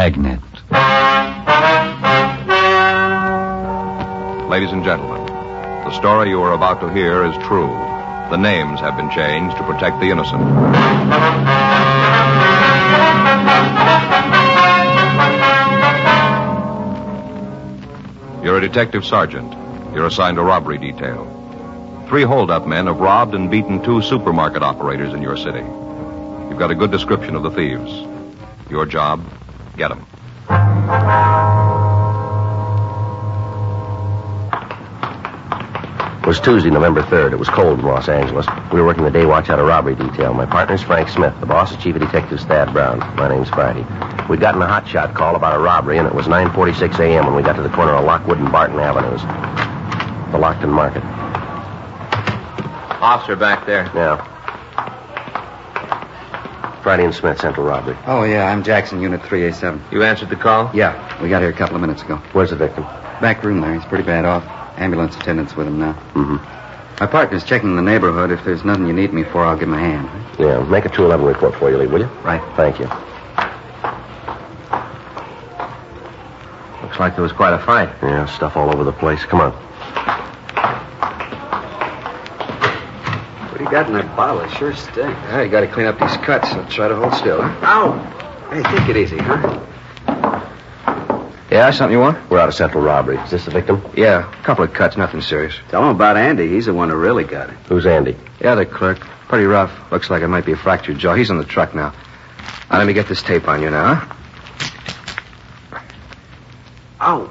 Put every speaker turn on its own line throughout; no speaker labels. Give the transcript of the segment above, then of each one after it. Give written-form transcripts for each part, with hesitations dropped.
Dragnet.
Ladies and gentlemen, the story you are about to hear is true. The names have been changed to protect the innocent. You're a detective sergeant. You're assigned a robbery detail. 3 hold-up men have robbed and beaten 2 supermarket operators in your city. You've got a good description of the thieves. Your job, get them.
It was Tuesday, November 3rd. It was cold in Los Angeles. We were working the day watch out of robbery detail. My partner's Frank Smith. The boss is Chief of Detectives Thad Brown. My name's Friday. We'd gotten a hotshot call about a robbery, and it was 9:46 a.m. when we got to the corner of Lockwood and Barton Avenues. The Lockton Market.
Officer back there.
Yeah. Friday and Smith, Central Robbery.
Oh, yeah, I'm Jackson, Unit 3A7.
You answered the call?
Yeah, we got here a couple of minutes ago.
Where's the victim?
Back room there. He's pretty bad off. Ambulance attendant's with him now.
Mm-hmm.
My partner's checking the neighborhood. If there's nothing you need me for, I'll give him a hand.
Yeah, make a 211 report for you, Lee, will you?
Right.
Thank you.
Looks like there was quite a fight.
Yeah, stuff all over the place. Come on.
What do you got in that bottle? It sure stinks.
Yeah, you got to clean up these cuts, so try to hold still. Huh?
Ow! Hey, take it easy, huh?
Yeah, something you want?
We're out of Central Robbery. Is this the victim?
Yeah, a couple of cuts, nothing serious.
Tell him about Andy. He's the one who really got it.
Who's Andy?
Yeah, the clerk. Pretty rough. Looks like it might be a fractured jaw. He's on the truck now. Now, let me get this tape on you now, huh?
Ow!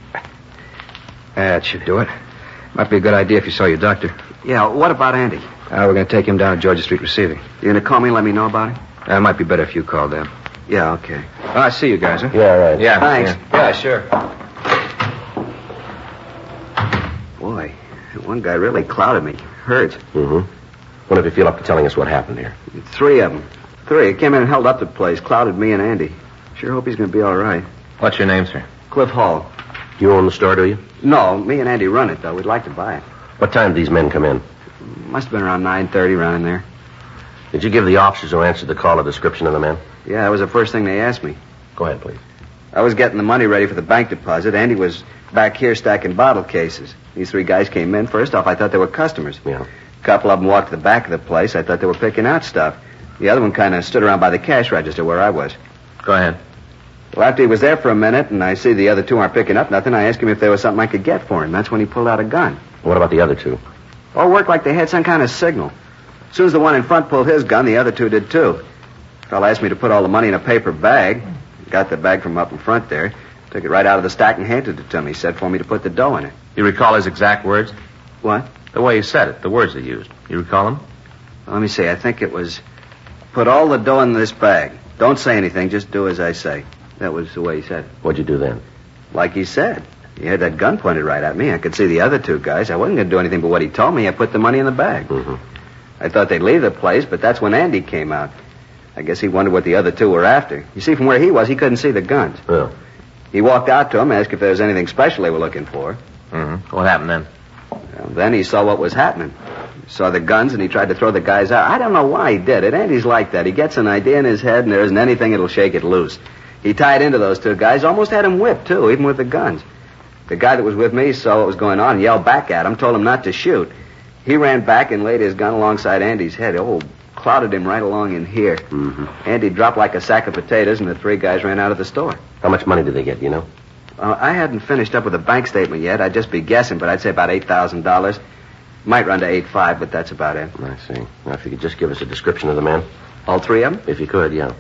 That should do it. Might be a good idea if you saw your doctor.
Yeah, what about Andy?
We're going to take him down to Georgia Street Receiving.
You gonna call me and let me know about him?
It might be better if you called them.
Yeah, okay.
I see you guys, huh?
Yeah, right.
Yeah,
Thanks.
Yeah, sure.
Boy, that one guy really clouded me. Hurt.
Mm-hmm. When did you feel up to telling us what happened here?
3 of them. 3. Came in and held up the place. Clouded me and Andy. Sure hope he's gonna be all right.
What's your name, sir?
Cliff Hall.
You own the store, do you?
No, me and Andy run it, though. We'd like to buy it.
What time did these men come in?
Must have been around 9:30, around in there.
Did you give the officers who answered the call a description of the men?
Yeah, that was the first thing they asked me.
Go ahead, please.
I was getting the money ready for the bank deposit. Andy was back here stacking bottle cases. These 3 guys came in. First off, I thought they were customers.
Yeah.
A couple of them walked to the back of the place. I thought they were picking out stuff. The other one kind of stood around by the cash register where I was.
Go ahead.
Well, after he was there for a minute and I see the other 2 aren't picking up nothing, I asked him if there was something I could get for him. That's when he pulled out a gun.
What about the other 2?
All worked like they had some kind of signal. As soon as the one in front pulled his gun, the other 2 did too. The fellow asked me to put all the money in a paper bag. Got the bag from up in front there. Took it right out of the stack and handed it to me. Said for me to put the dough in it.
You recall his exact words?
What?
The way he said it, the words he used. You recall them?
Well, let me see. I think it was, put all the dough in this bag. Don't say anything. Just do as I say. That was the way he said it.
What'd you do then?
Like he said. He had that gun pointed right at me. I could see the other 2 guys. I wasn't going to do anything but what he told me. I put the money in the bag.
Mm-hmm.
I thought they'd leave the place, but that's when Andy came out. I guess he wondered what the other 2 were after. You see, from where he was, he couldn't see the guns.
Oh.
He walked out to him, asked if there was anything special they were looking for.
Mm-hmm. What happened then?
Well, then he saw what was happening. He saw the guns, and he tried to throw the guys out. I don't know why he did it. Andy's like that. He gets an idea in his head, and there isn't anything that'll shake it loose. He tied into those 2 guys, almost had him whipped, too, even with the guns. The guy that was with me saw what was going on and yelled back at him, told him not to shoot. He ran back and laid his gun alongside Andy's head. Oh, clouded him right along in here.
Mm-hmm.
Andy dropped like a sack of potatoes, and the 3 guys ran out of the store.
How much money did they get, you know?
I hadn't finished up with a bank statement yet. I'd just be guessing, but I'd say about $8,000. Might run to 8.5, but that's about it.
I see. Now, if you could just give us a description of the men.
All 3 of them?
If you could, yeah.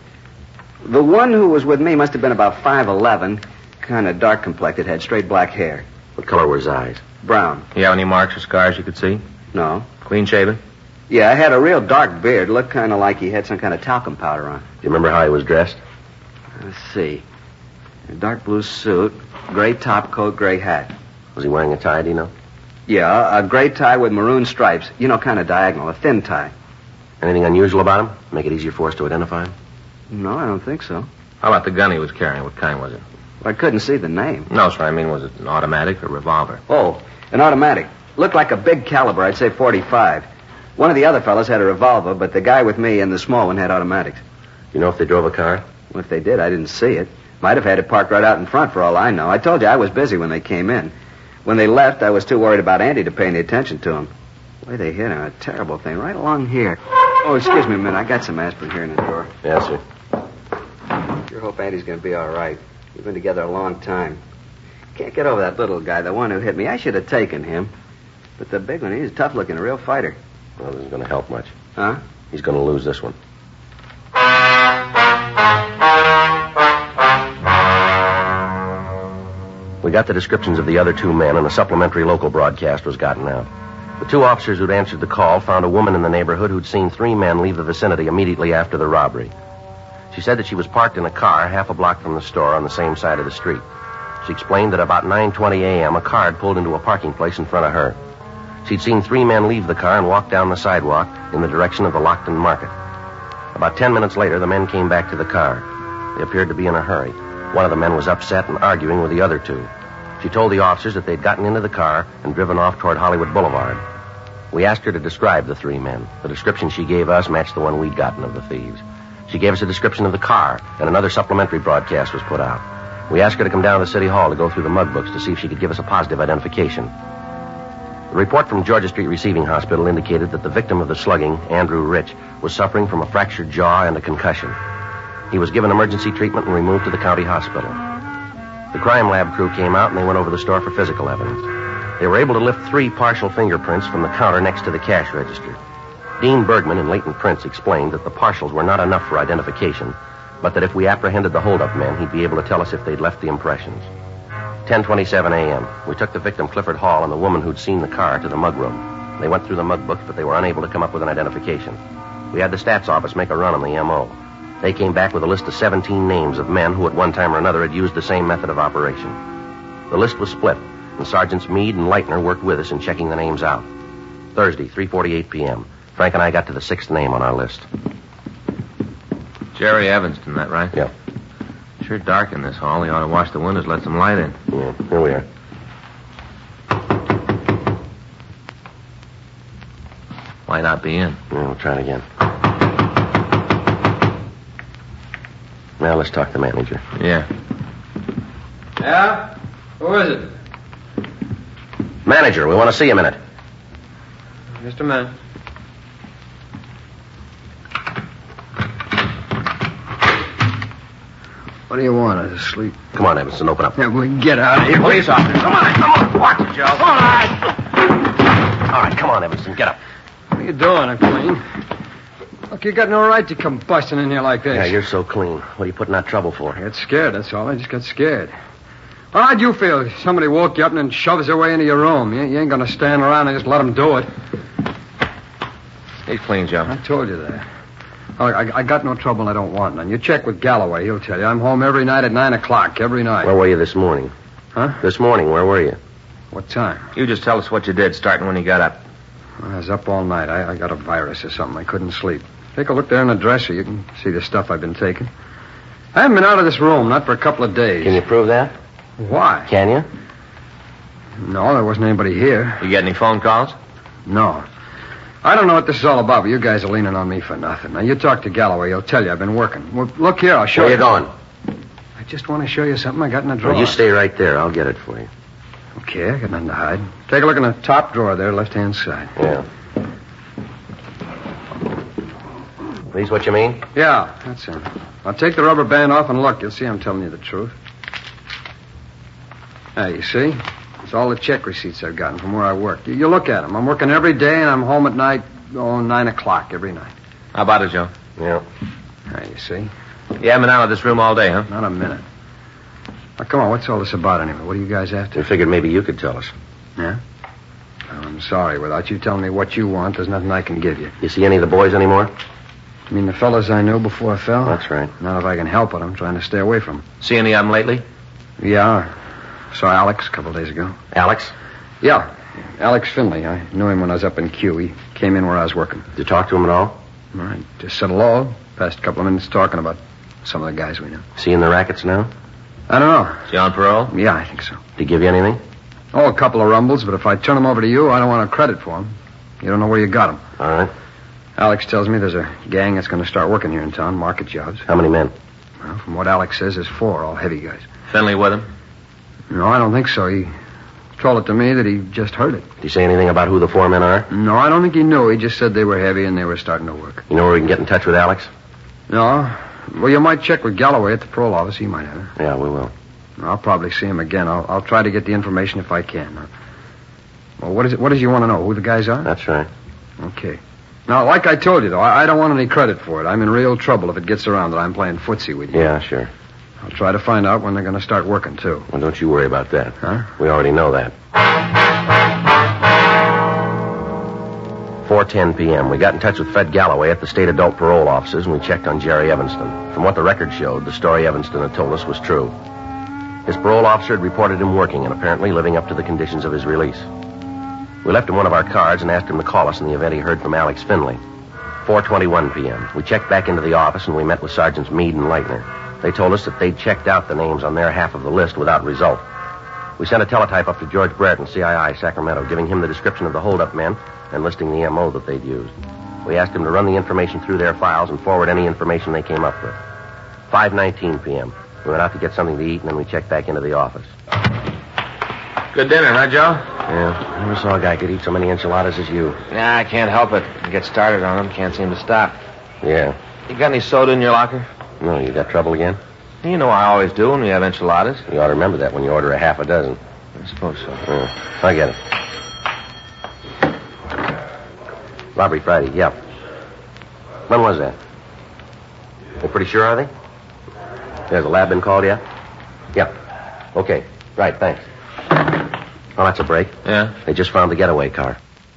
The one who was with me must have been about 5'11", kind of dark-complected, had straight black hair.
What color were his eyes?
Brown.
You have any marks or scars you could see?
No.
Clean shaven?
Yeah, I had a real dark beard. Looked kind of like he had some kind of talcum powder on.
Do you remember how he was dressed?
Let's see. A dark blue suit, gray top coat, gray hat.
Was he wearing a tie, do you know?
Yeah, a gray tie with maroon stripes. You know, kind of diagonal, a thin tie.
Anything unusual about him? Make it easier for us to identify him?
No, I don't think so.
How about the gun he was carrying? What kind was it?
I couldn't see the name.
No, sir. I mean, was it an automatic or revolver?
Oh, an automatic. Looked like a big caliber, I'd say 45. One of the other fellas had a revolver, but the guy with me and the small one had automatics.
You know if they drove a car?
Well, if they did, I didn't see it. Might have had it parked right out in front for all I know. I told you I was busy when they came in. When they left, I was too worried about Andy to pay any attention to him. The way they hit him, a terrible thing, right along here. Oh, excuse me a minute. I got some aspirin here in the drawer.
Yes, sir.
Sure hope Andy's going to be all right. We've been together a long time. Can't get over that little guy, the one who hit me. I should have taken him. But the big one, he's tough looking, a real fighter.
Well, this isn't going to help much.
Huh?
He's going to lose this one. We got the descriptions of the other two men, and a supplementary local broadcast was gotten out. The two officers who'd answered the call found a woman in the neighborhood who'd seen 3 men leave the vicinity immediately after the robbery. She said that she was parked in a car half a block from the store on the same side of the street. She explained that about 9:20 a.m., a car had pulled into a parking place in front of her. She'd seen 3 men leave the car and walk down the sidewalk in the direction of the Lockton Market. About 10 minutes later, the men came back to the car. They appeared to be in a hurry. One of the men was upset and arguing with the other 2. She told the officers that they'd gotten into the car and driven off toward Hollywood Boulevard. We asked her to describe the 3 men. The description she gave us matched the one we'd gotten of the thieves. She gave us a description of the car, and another supplementary broadcast was put out. We asked her to come down to the city hall to go through the mug books to see if she could give us a positive identification. The report from Georgia Street Receiving Hospital indicated that the victim of the slugging, Andrew Rich, was suffering from a fractured jaw and a concussion. He was given emergency treatment and removed to the county hospital. The crime lab crew came out and they went over the store for physical evidence. They were able to lift 3 partial fingerprints from the counter next to the cash register. Dean Bergman and Leighton Prince explained that the partials were not enough for identification, but that if we apprehended the hold-up men, he'd be able to tell us if they'd left the impressions. 10:27 a.m. We took the victim, Clifford Hall, and the woman who'd seen the car to the mug room. They went through the mug books, but they were unable to come up with an identification. We had the stats office make a run on the M.O. They came back with a list of 17 names of men who at one time or another had used the same method of operation. The list was split, and Sergeants Meade and Leitner worked with us in checking the names out. Thursday, 3:48 p.m. Frank and I got to the 6th name on our list.
Jerry Evanston, that right?
Yeah.
Sure dark in this hall. He ought to wash the windows, let some light in.
Yeah, here we are.
Might not be in.
Yeah, we'll try it again. Now let's talk to the manager.
Yeah.
Yeah? Who is it?
Manager, we want to see you a minute.
Just a minute. What do you want? I was asleep.
Come on, Evanston, open up.
Yeah, we can get out of here.
Police officer, come on. Watch it, Joe. All right, come on, Evanston, get up.
What are you doing? I'm clean. Look, you got no right to come busting in here like this.
Yeah, you're so clean. What are you putting that trouble for?
I got scared, that's all. I just got scared. Well, how'd you feel? Somebody woke you up and then shoves their way into your room. You ain't going to stand around and just let them do it.
He's clean, Joe.
I told you that. Oh, I got no trouble. I don't want none. You check with Galloway. He'll tell you. I'm home every night at 9 o'clock, every night.
Where were you this morning?
Huh?
This morning, where were you?
What time?
You just tell us what you did, starting when you got up.
I was up all night. I got a virus or something. I couldn't sleep. Take a look there in the dresser. You can see the stuff I've been taking. I haven't been out of this room, not for a couple of days.
Can you prove that?
Why?
Can you?
No, there wasn't anybody here.
You get any phone calls?
No. I don't know what this is all about, but you guys are leaning on me for nothing. Now, you talk to Galloway. He'll tell you I've been working. Well, look here. I'll show
Where
you.
you going?
I just want to show you something I got in the drawer.
Well, you stay right there. I'll get it for you.
Okay, I got nothing to hide. Take a look in the top drawer there, left-hand side.
Yeah. These what you mean?
Yeah, that's it. I'll take the rubber band off and look. You'll see I'm telling you the truth. There, you see? It's all the check receipts I've gotten from where I work. You look at them. I'm working every day, and I'm home at night, 9 o'clock every night.
How about it, Joe?
Yeah.
There, you see?
You haven't been out of this room all day, huh?
Not a minute. Now, come on, what's all this about anyway? What are you guys after?
We figured maybe you could tell us.
Yeah? Well, I'm sorry. Without you telling me what you want, there's nothing I can give you.
You see any of the boys anymore?
You mean the fellas I knew before I fell?
That's right.
Not if I can help it. I'm trying to stay away from them.
See any of them lately?
Yeah. Saw Alex a couple of days ago.
Alex?
Yeah. Alex Finley. I knew him when I was up in Kew. He came in where I was working.
Did you talk to him at all?
All right. Just said hello. Passed a couple of minutes talking about some of the guys we know.
See in the rackets now?
I don't know.
Is he on parole?
Yeah, I think so.
Did he give you anything?
Oh, a couple of rumbles, but if I turn them over to you, I don't want a credit for them. You don't know where you got them.
All right.
Alex tells me there's a gang that's going to start working here in town, market jobs.
How many men?
Well, from what Alex says, there's 4, all heavy guys.
Finley with him?
No, I don't think so. He told it to me that he just heard it.
Did he say anything about who the 4 men are?
No, I don't think he knew. He just said they were heavy and they were starting to work.
You know where we can get in touch with Alex?
No. Well, you might check with Galloway at the parole office. He might have it.
Yeah, we will.
I'll probably see him again. I'll try to get the information if I can. Well, what is it you want to know? Who the guys are?
That's right.
Okay. Now, like I told you, though, I don't want any credit for it. I'm in real trouble if it gets around that I'm playing footsie with you.
Yeah, sure.
I'll try to find out when they're going to start working, too.
Well, don't you worry about that.
Huh?
We already know that. 4:10 p.m. We got in touch with Fred Galloway at the state adult parole offices, and we checked on Jerry Evanston. From what the record showed, the story Evanston had told us was true. His parole officer had reported him working and apparently living up to the conditions of his release. We left him one of our cards and asked him to call us in the event he heard from Alex Finley. 4:21 p.m. We checked back into the office and we met with Sergeants Meade and Leitner. They told us that they'd checked out the names on their half of the list without result. We sent a teletype up to George Brereton, CII, Sacramento, giving him the description of the holdup men and listing the M.O. that they'd used. We asked him to run the information through their files and forward any information they came up with. 5:19 p.m. We went out to get something to eat and then we checked back into the office.
Good dinner, huh, Joe?
Yeah, I never saw a guy could eat so many enchiladas as you.
Nah, I can't help it. I get started on them, can't seem to stop.
Yeah.
You got any soda in your locker?
No, you got trouble again?
You know I always do when we have enchiladas.
You ought to remember that when you order a half a dozen.
I suppose so.
Yeah, I get it. Robbery Friday, yeah. When was that? They're pretty sure, are they? Has the lab been called yet? Yeah. Okay. Right, thanks. Oh, that's a break.
Yeah?
They just found the getaway car.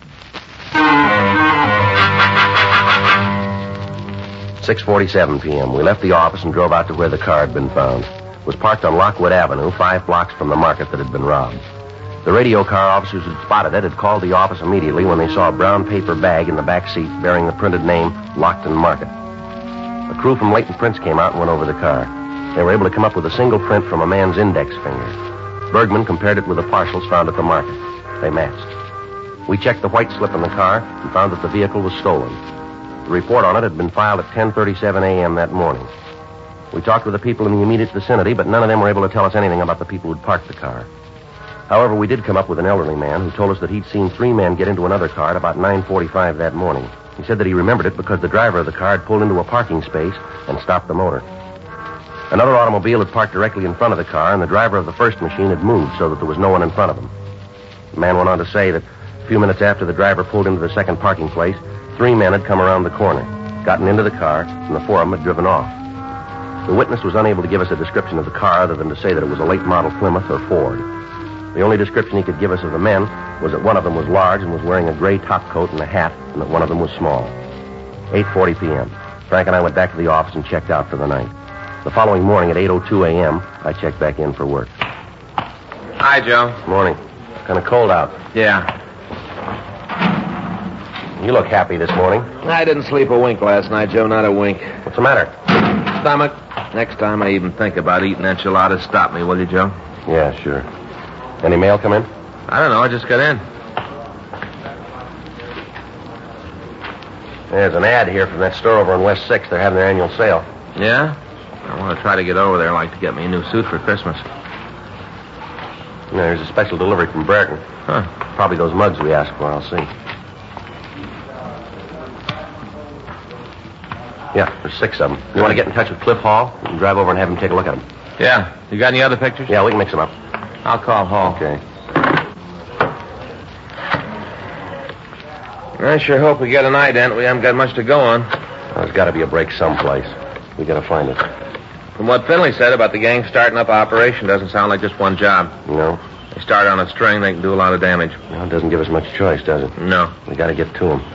6:47 p.m. We left the office and drove out to where the car had been found. It was parked on Lockwood Avenue, 5 blocks from the market that had been robbed. The radio car officers who'd spotted it had called the office immediately when they saw a brown paper bag in the back seat bearing the printed name Lockton Market. A crew from Leighton Prince came out and went over the car. They were able to come up with a single print from a man's index finger. Bergman compared it with the partials found at the market. They matched. We checked the white slip in the car and found that the vehicle was stolen. The report on it had been filed at 10:37 a.m. that morning. We talked with the people in the immediate vicinity, but none of them were able to tell us anything about the people who'd parked the car. However, we did come up with an elderly man who told us that he'd seen 3 men get into another car at about 9:45 that morning. He said that he remembered it because the driver of the car had pulled into a parking space and stopped the motor. Another automobile had parked directly in front of the car, and the driver of the first machine had moved so that there was no one in front of him. The man went on to say that a few minutes after the driver pulled into the second parking place, 3 men had come around the corner, gotten into the car, and the 4 of them had driven off. The witness was unable to give us a description of the car other than to say that it was a late model Plymouth or Ford. The only description he could give us of the men was that one of them was large and was wearing a gray top coat and a hat, and that one of them was small. 8:40 p.m. Frank and I went back to the office and checked out for the night. The following morning at 8:02 a.m., I checked back in for work.
Hi, Joe.
Morning. Kind of cold out.
Yeah.
You look happy this morning.
I didn't sleep a wink last night, Joe, not a wink.
What's the matter?
Stomach. Next time I even think about eating enchiladas, stop me, will you, Joe?
Yeah, sure. Any mail come in?
I don't know, I just got in.
There's an ad here from that store over on West 6th. They're having their annual sale.
Yeah? I want to try to get over there. I'd like to get me a new suit for Christmas.
There's a special delivery from Brereton.
Huh.
Probably those mugs we asked for, I'll see. Yeah, there's 6 of them. You want to get in touch with Cliff Hall? You can drive over and have him take a look at them.
Yeah. You got any other pictures?
Yeah, we can mix them up.
I'll call Hall.
Okay.
I sure hope we get an ident. We haven't got much to go on.
Well, there's got to be a break someplace. We got to find it.
From what Finley said about the gang starting up an operation, doesn't sound like just one job.
No?
They start on a string, they can do a lot of damage.
Well, it doesn't give us much choice, does it?
No.
We got to get to them.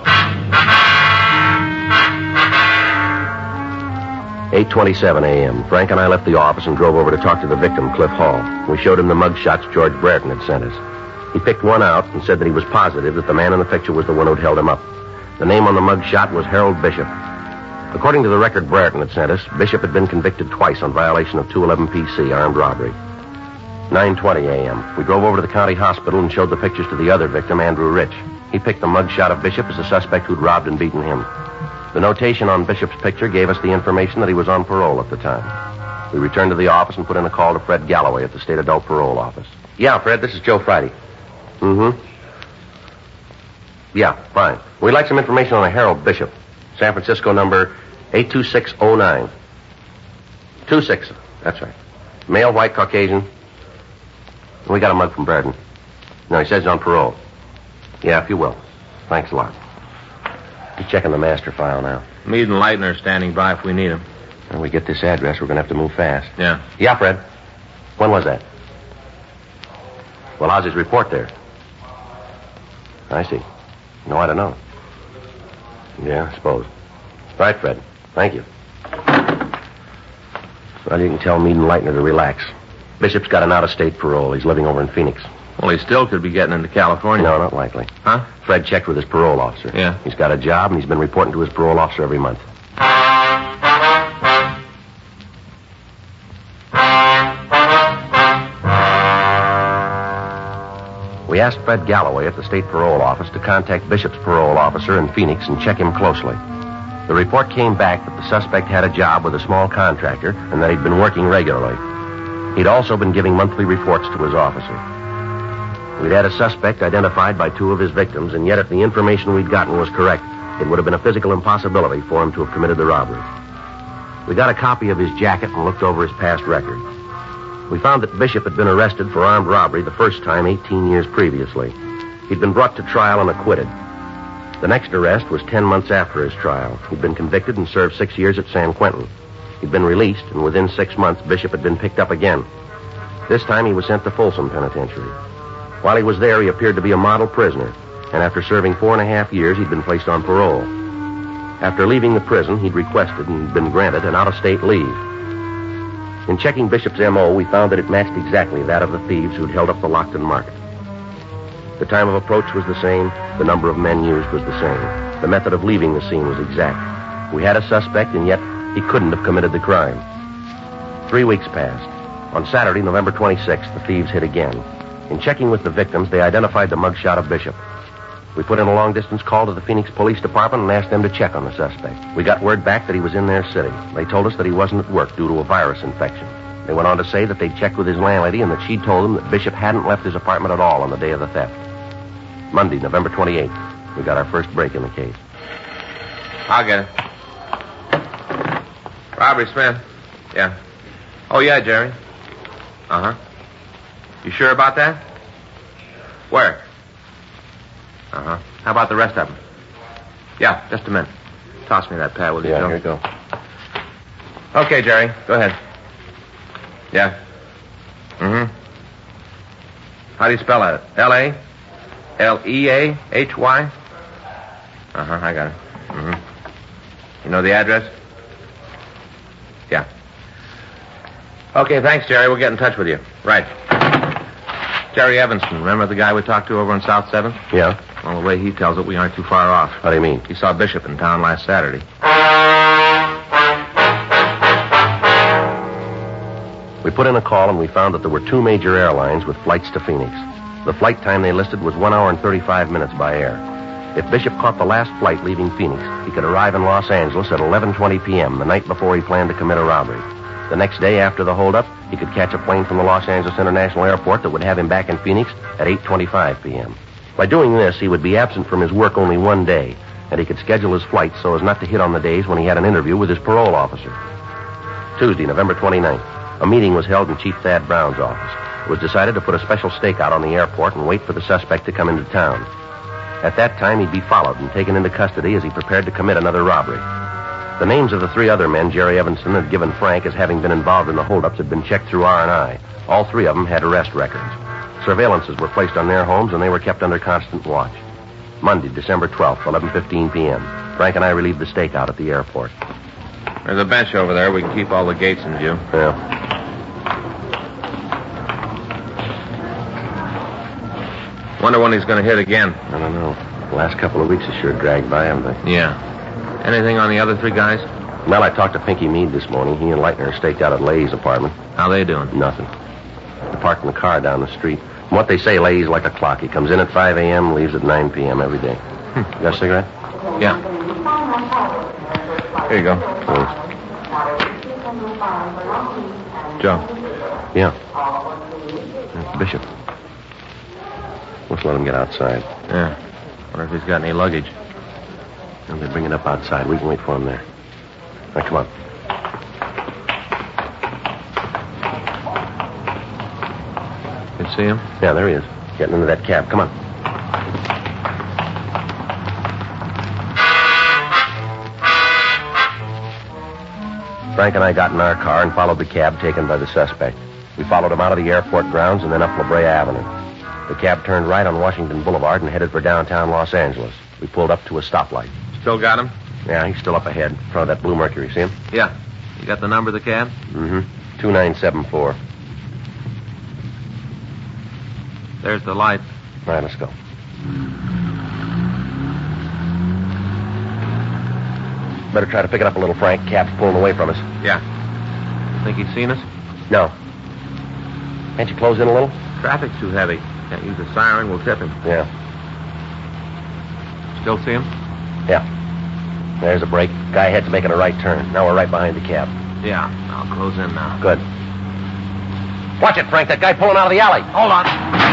8:27 a.m. Frank and I left the office and drove over to talk to the victim, Cliff Hall. We showed him the mug shots George Brereton had sent us. He picked one out and said that he was positive that the man in the picture was the one who'd held him up. The name on the mug shot was Harold Bishop. According to the record Brereton had sent us, Bishop had been convicted twice on violation of 211 PC, armed robbery. 9:20 a.m. We drove over to the county hospital and showed the pictures to the other victim, Andrew Rich. He picked the mug shot of Bishop as the suspect who'd robbed and beaten him. The notation on Bishop's picture gave us the information that he was on parole at the time. We returned to the office and put in a call to Fred Galloway at the State Adult Parole Office. Yeah, Fred, this is Joe Friday. Mm-hmm. Yeah, fine. We'd like some information on a Harold Bishop. San Francisco number 82609. 26, that's right. Male, white, Caucasian. We got a mug from Braden. No, he says he's on parole. Yeah, if you will. Thanks a lot. He's checking the master file now.
Meade and Leitner are standing by if we need them.
When we get this address, we're going to have to move fast.
Yeah.
Yeah, Fred. When was that? Well, how's his report there? I see. No, I don't know. Yeah, I suppose. Right, Fred. Thank you. Well, you can tell Meade and Leitner to relax. Bishop's got an out-of-state parole. He's living over in Phoenix.
Well, he still could be getting into California.
No, not likely.
Huh?
Fred checked with his parole officer.
Yeah.
He's got a job, and he's been reporting to his parole officer every month. We asked Fred Galloway at the state parole office to contact Bishop's parole officer in Phoenix and check him closely. The report came back that the suspect had a job with a small contractor and that he'd been working regularly. He'd also been giving monthly reports to his officer. We'd had a suspect identified by two of his victims, and yet if the information we'd gotten was correct, it would have been a physical impossibility for him to have committed the robbery. We got a copy of his jacket and looked over his past record. We found that Bishop had been arrested for armed robbery the first time 18 years previously. He'd been brought to trial and acquitted. The next arrest was 10 months after his trial. He'd been convicted and served 6 years at San Quentin. He'd been released, and within 6 months, Bishop had been picked up again. This time he was sent to Folsom Penitentiary. While he was there, he appeared to be a model prisoner, and after serving 4.5 years, he'd been placed on parole. After leaving the prison, he'd requested and been granted an out-of-state leave. In checking Bishop's M.O., we found that it matched exactly that of the thieves who'd held up the Lockton Market. The time of approach was the same. The number of men used was the same. The method of leaving the scene was exact. We had a suspect, and yet he couldn't have committed the crime. 3 weeks passed. On Saturday, November 26th, the thieves hit again. In checking with the victims, they identified the mugshot of Bishop. We put in a long-distance call to the Phoenix Police Department and asked them to check on the suspect. We got word back that he was in their city. They told us that he wasn't at work due to a virus infection. They went on to say that they'd checked with his landlady and that she'd told them that Bishop hadn't left his apartment at all on the day of the theft. Monday, November 28th, we got our first break in the case.
I'll get it. Robbery, Smith. Yeah. Oh, yeah, Jerry. Uh-huh. You sure about that? Where? Uh-huh. How about the rest of them? Yeah, just a minute. Toss me that pad, will you,
Yeah,
Joe?
here you go.
Okay, Jerry. Go ahead. Yeah. Mm-hmm. How do you spell that? L-A? L-E-A-H-Y? Uh-huh, I got it. Mm-hmm. You know the address? Yeah. Okay, thanks, Jerry. We'll get in touch with you. Right. Jerry Evanston, remember the guy we talked to over on South 7th?
Yeah?
Well, the way he tells it, we aren't too far off.
How do you mean?
He saw Bishop in town last Saturday.
We put in a call and we found that there were 2 major airlines with flights to Phoenix. The flight time they listed was 1 hour and 35 minutes by air. If Bishop caught the last flight leaving Phoenix, he could arrive in Los Angeles at 11:20 p.m., the night before he planned to commit a robbery. The next day after the holdup, he could catch a plane from the Los Angeles International Airport that would have him back in Phoenix at 8:25 p.m. By doing this, he would be absent from his work only 1 day, and he could schedule his flight so as not to hit on the days when he had an interview with his parole officer. Tuesday, November 29th, a meeting was held in Chief Thad Brown's office. It was decided to put a special stakeout on the airport and wait for the suspect to come into town. At that time, he'd be followed and taken into custody as he prepared to commit another robbery. The names of the 3 other men Jerry Evanston had given Frank as having been involved in the holdups had been checked through R&I. All 3 of them had arrest records. Surveillances were placed on their homes, and they were kept under constant watch. Monday, December 12th, 11:15 p.m. Frank and I relieved the stakeout at the airport.
There's a bench over there. We can keep all the gates in view.
Yeah.
Wonder when he's going to hit again.
I don't know. The last couple of weeks has sure dragged by, haven't they?
Yeah. Anything on the other 3 guys?
Well, I talked to Pinky Meade this morning. He and Leitner are staked out at Lay's apartment.
How they doing?
Nothing. They're parking the car down the street. From what they say, Lay's like a clock. He comes in at 5 a.m., leaves at 9 p.m. every day. You got a cigarette?
Yeah. Here you go. Joe.
Yeah. That's Bishop. Let's let him get outside.
Yeah. Wonder if he's got any luggage.
And they bring it up outside. We can wait for him there. Now, come on.
You see him?
Yeah, there he is. Getting into that cab. Come on. Frank and I got in our car and followed the cab taken by the suspect. We followed him out of the airport grounds and then up La Brea Avenue. The cab turned right on Washington Boulevard and headed for downtown Los Angeles. We pulled up to a stoplight.
Still got him?
Yeah, he's still up ahead, in front of that blue Mercury. See him?
Yeah. You got the number of the cab?
Mm-hmm. 2974.
There's the light.
All right, let's go. Better try to pick it up a little, Frank. Cab's pulling away from us.
Yeah. Think he's seen us?
No. Can't you close in a little?
Traffic's too heavy. Can't use a siren. We'll tip him.
Yeah.
Still see him?
Yeah. There's a break. Guy ahead's making a right turn. Now we're right behind the cab.
Yeah. I'll close in now.
Good. Watch it, Frank. That guy pulling out of the alley.
Hold on.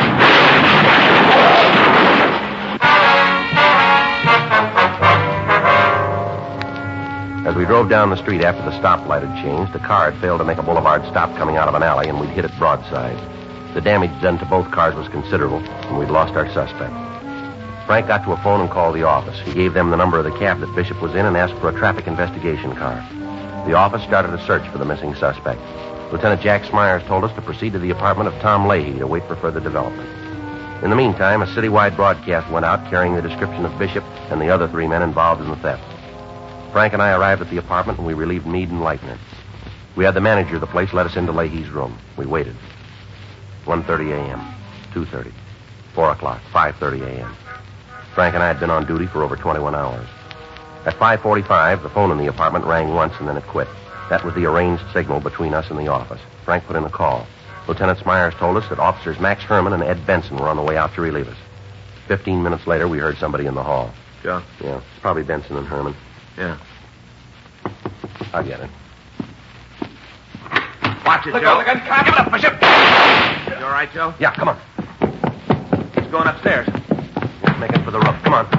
As we drove down the street after the stoplight had changed, the car had failed to make a boulevard stop coming out of an alley, and we'd hit it broadside. The damage done to both cars was considerable, and we'd lost our suspect. Frank got to a phone and called the office. He gave them the number of the cab that Bishop was in and asked for a traffic investigation car. The office started a search for the missing suspect. Lieutenant Jack Smyers told us to proceed to the apartment of Tom Leahy to wait for further development. In the meantime, a citywide broadcast went out carrying the description of Bishop and the other 3 men involved in the theft. Frank and I arrived at the apartment, and we relieved Meade and Leitner. We had the manager of the place let us into Leahy's room. We waited. 1:30 a.m., 2:30, 4 o'clock, 5:30 a.m. Frank and I had been on duty for over 21 hours. At 5:45, the phone in the apartment rang once, and then it quit. That was the arranged signal between us and the office. Frank put in a call. Lieutenant Smyers told us that officers Max Herman and Ed Benson were on the way out to relieve us. 15 minutes later, we heard somebody in the hall.
Joe?
Yeah, it's probably Benson and Herman.
Yeah.
I'll get it.
Watch it,
Look
Joe.
out, look out. Give it up, Bishop.
You all right, Joe?
Yeah, come on.
He's going upstairs.
Let's make it for the roof. Come on.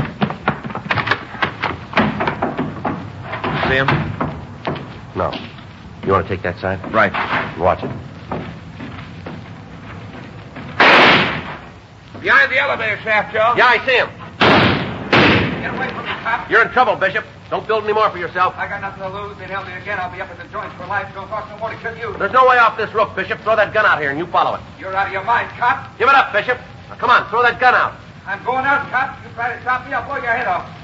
See him?
No. You want to take that side?
Right.
Watch it.
Behind the elevator shaft, Joe.
Yeah, I see him.
Get away from me, cop.
You're in trouble, Bishop. Don't build any more for yourself.
I got nothing to lose. They'd help me again. I'll be up at the joints for life. Don't talk no more to kill you.
There's no way off this roof, Bishop. Throw that gun out here and you follow it.
You're out of your mind, cop.
Give it up, Bishop. Now, come on, throw that gun out.
I'm going out, cop. You try to stop me, I'll blow your head off.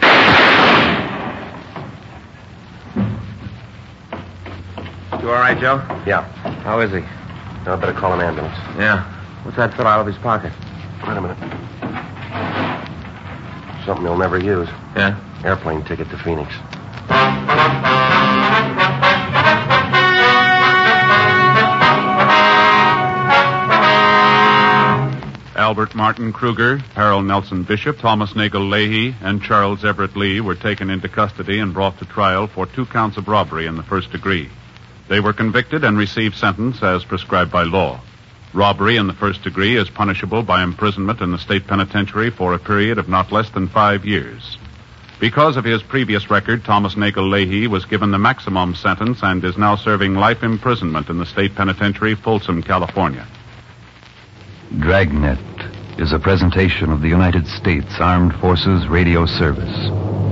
You all right, Joe?
Yeah.
How is he?
Now, I better call an ambulance.
Yeah. What's that fill out of his pocket?
Wait a minute. Something he'll never use.
Yeah?
Airplane ticket to Phoenix.
Albert Martin Kruger, Harold Nelson Bishop, Thomas Nagel Leahy, and Charles Everett Lee were taken into custody and brought to trial for 2 counts of robbery in the first degree. They were convicted and received sentence as prescribed by law. Robbery in the first degree is punishable by imprisonment in the state penitentiary for a period of not less than 5 years. Because of his previous record, Thomas Nagel Leahy was given the maximum sentence and is now serving life imprisonment in the state penitentiary, Folsom, California.
Dragnet is a presentation of the United States Armed Forces Radio Service.